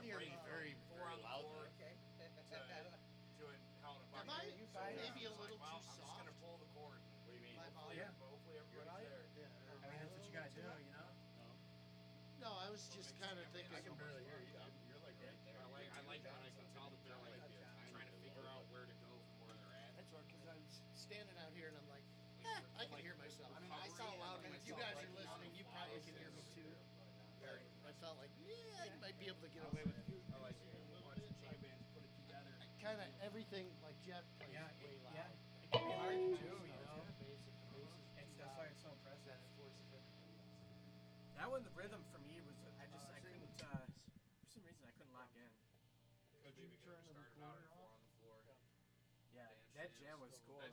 hear me very, four very on the loudly. floor Okay. to an count of Am I you fine? maybe a Like, little well, too I'm just soft? gonna pull the cord. What do you mean? My Hopefully, volume? hopefully everybody's Right? there. Yeah. I mean, that's what you gotta do, you know? No, I was just kind of thinking. I can barely hear you. You're like right there. I like when I can tell that they're like trying to figure out where to go from where they're at. That's right, because I was standing out here and I'm like, I can hear myself. I mean, I sound loud, and if you guys are listening, you probably can hear me too. I felt like, I might be able to get away with it. I like watching jam bands put it together. Kind of everything like Jeff plays Yeah, way loud. yeah. It can be hard to do, you know? That's why it's so impressive. That one, the rhythm for me was, I couldn't, for some reason I couldn't lock in. Could be because we started out at four on the floor. Yeah, that jam was cool. That